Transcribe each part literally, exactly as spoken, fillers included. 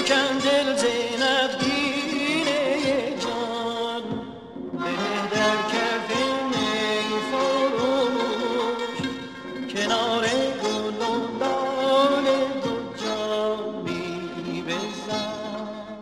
شکن دل زینب گینه جان، بده در کف می فروش کنار گل و لاله دو جامی بزن.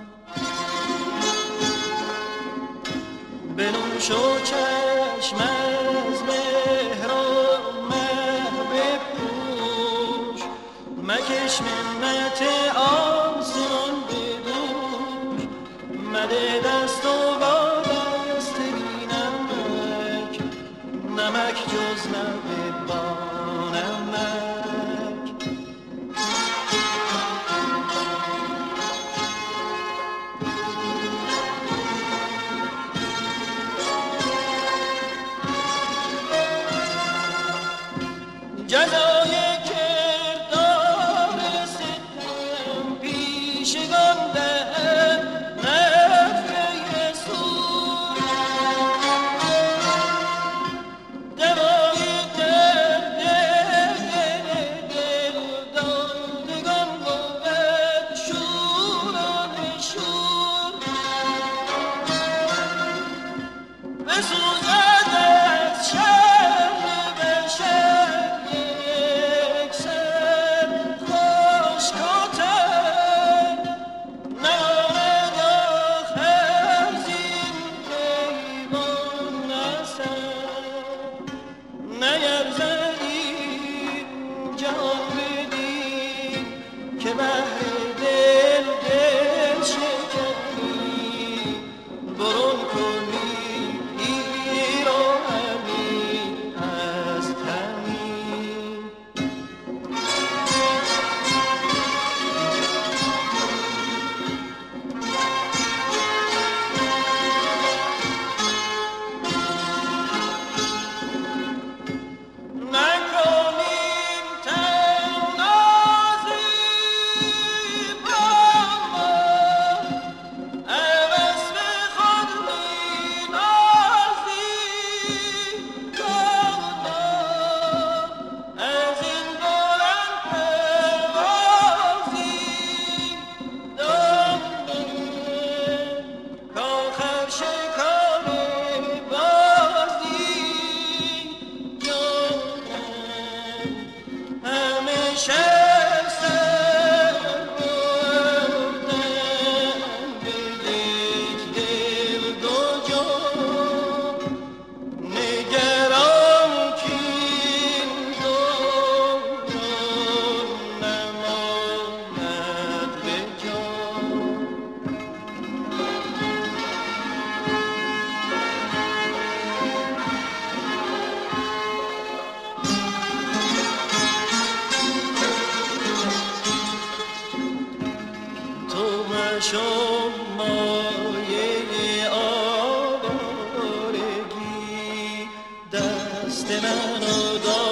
بنوش و چشم از مهر و مه بپوش، مکش منت آسمان بدوش، مده دست و با دست بی نمک، نمک جز لب با نمک. جزای کردار ستم پیشگان دهد نفره سود، دوای درد دل دادگان بود شوران شور، بسوزد از شر بشر یک سر خشکاتر، نماند آخر زین پیمان اثر، نیرزدی جان بدی که بهر دل دل شکنی، برون کنی شو مایه آوارگی، دست منو دار